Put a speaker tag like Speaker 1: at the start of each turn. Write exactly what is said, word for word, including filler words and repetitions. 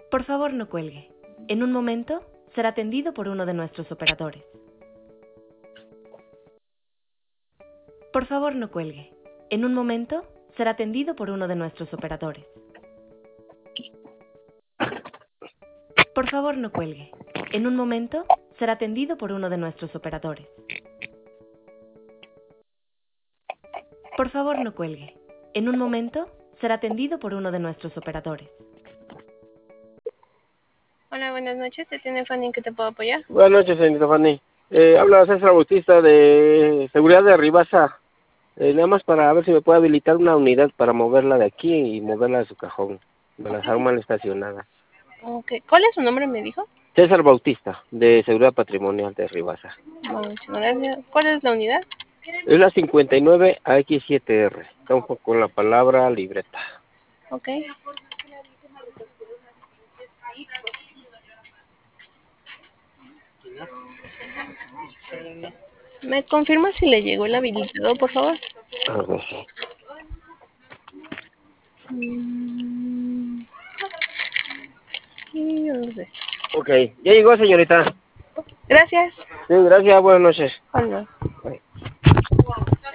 Speaker 1: Por favor, no cuelgue. En un momento será atendido por uno de nuestros operadores. Por favor, no cuelgue. En un momento será atendido por uno de nuestros operadores. Por favor, no cuelgue. En un momento será atendido por uno de nuestros operadores. Por favor, no cuelgue. En un momento será atendido por uno de nuestros operadores.
Speaker 2: Hola, buenas noches. ¿Te tiene Fanny en que te puedo apoyar?
Speaker 3: Buenas noches, señorita Fanny. Eh, habla César Bautista de Seguridad de Ribasa. Eh, nada más para ver si me puede habilitar una unidad para moverla de aquí y moverla de su cajón. Me la dejaron mal estacionada.
Speaker 2: Okay. ¿Cuál es su nombre, me dijo?
Speaker 3: César Bautista, de Seguridad Patrimonial de Ribasa.
Speaker 2: Muchas gracias. ¿Cuál es la unidad?
Speaker 3: Es la cincuenta y nueve A X siete R. Está un poco con la palabra libreta.
Speaker 2: Ok. ¿Me confirma si le llegó el habilitador, por favor?
Speaker 3: A ver.
Speaker 2: Mm, sí, no sé.
Speaker 3: Ok, ya llegó, señorita.
Speaker 2: Gracias.
Speaker 3: Sí, gracias, buenas noches.
Speaker 2: Hola.